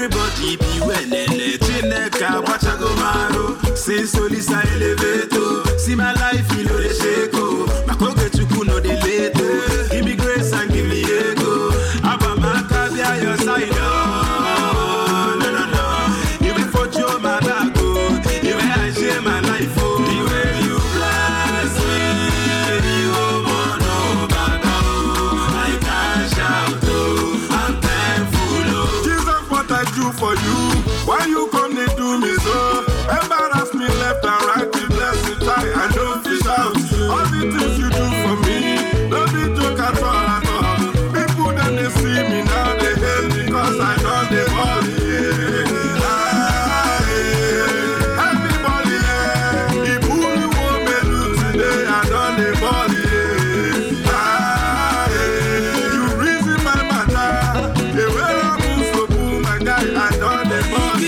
Everybody be well, Chineka, Wachagomaro, say Solisa elevator. See my life, you know the shako. Makoke chukuno de leto. Give me grace and give me ego. Abamaka be at your side. No. You be for Joe, my dago. You may I share my life. The way you bless me, you mono bada. I can shout, I'm thankful. Jesus, what I do for you? Why you come to do me so? Embarrass me left and right, you bless me tight, I don't fish out. All the things you do for me, don't be joke at all. People then they see me now, they hate me cause I done the body. Everybody, he pull me one menu today, I done the body. You reason my matter, the way I move so boom, my guy, I done the body.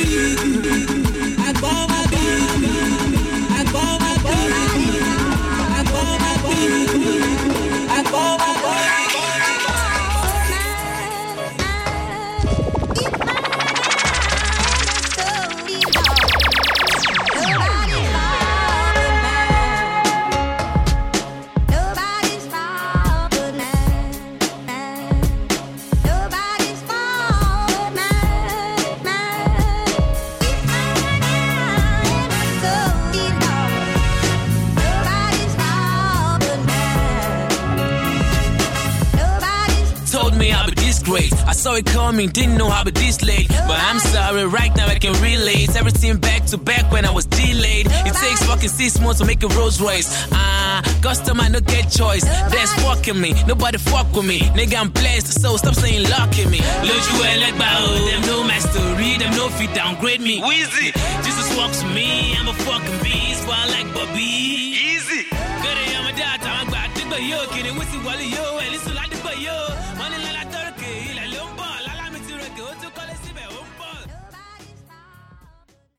I saw it coming, didn't know how but this late. But I'm sorry, right now I can relate everything back to back when I was delayed. It takes fucking 6 months to make a Rolls Royce. Customer no get choice. That's fucking me, nobody fuck with me. Nigga, I'm blessed, so stop saying luck in me. Lose you like bow, them know my story, them no fit downgrade me. Wheezy, Jesus walks with me, I'm a fucking beast, but I like Bobby. Easy. Good day, I'm a dad, I'm a bad, but yo, kidding with you, while you, and it's like.